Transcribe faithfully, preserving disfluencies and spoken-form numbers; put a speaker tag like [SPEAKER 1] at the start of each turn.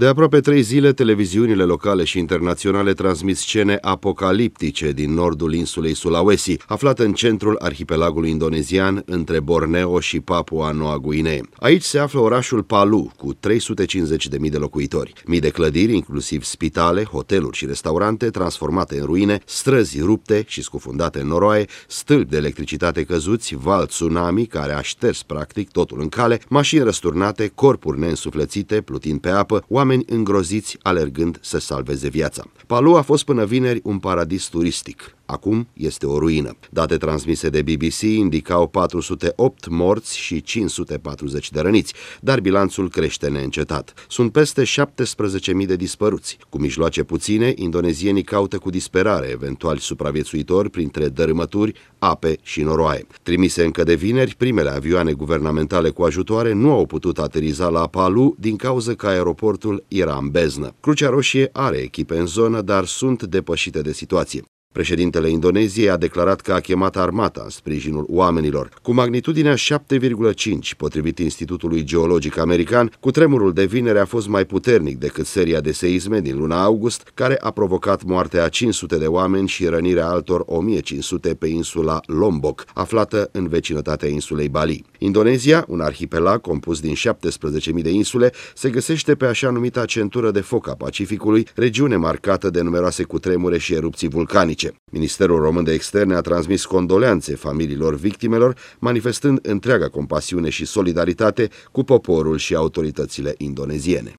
[SPEAKER 1] De aproape trei zile, televiziunile locale și internaționale transmit scene apocaliptice din nordul insulei Sulawesi, aflată în centrul arhipelagului indonezian, între Borneo și Papua Noua Guinee. Aici se află orașul Palu, cu trei sute cincizeci de mii de locuitori. Mii de clădiri, inclusiv spitale, hoteluri și restaurante, transformate în ruine, străzi rupte și scufundate în noroaie, stâlpi de electricitate căzuți, val tsunami care a șters practic totul în cale, mașini răsturnate, corpuri neînsuflețite, plutind pe apă, oameni îngroziți alergând să salveze viața. Palu a fost până vineri un paradis turistic. Acum este o ruină. Date transmise de B B C indicau patru sute opt morți și cinci sute patruzeci de răniți, dar bilanțul crește neîncetat. Sunt peste șaptesprezece mii de dispăruți. Cu mijloace puține, indonezienii caută cu disperare eventuali supraviețuitori printre dărâmături, ape și noroaie. Trimise încă de vineri, primele avioane guvernamentale cu ajutoare nu au putut ateriza la Palu din cauza că aeroportul era în beznă. Crucea Roșie are echipe în zonă, dar sunt depășite de situație. Președintele Indoneziei a declarat că a chemat armata în sprijinul oamenilor. Cu magnitudinea șapte virgulă cinci, potrivit Institutului Geologic American, cutremurul de vineri a fost mai puternic decât seria de seisme din luna august, care a provocat moartea a cinci sute de oameni și rănirea altor o mie cinci sute pe insula Lombok, aflată în vecinătatea insulei Bali. Indonezia, un arhipelag compus din șaptesprezece mii de insule, se găsește pe așa numita centură de foc a Pacificului, regiune marcată de numeroase cutremure și erupții vulcanice. Ministerul Român de Externe a transmis condoleanțe familiilor victimelor, manifestând întreaga compasiune și solidaritate cu poporul și autoritățile indoneziene.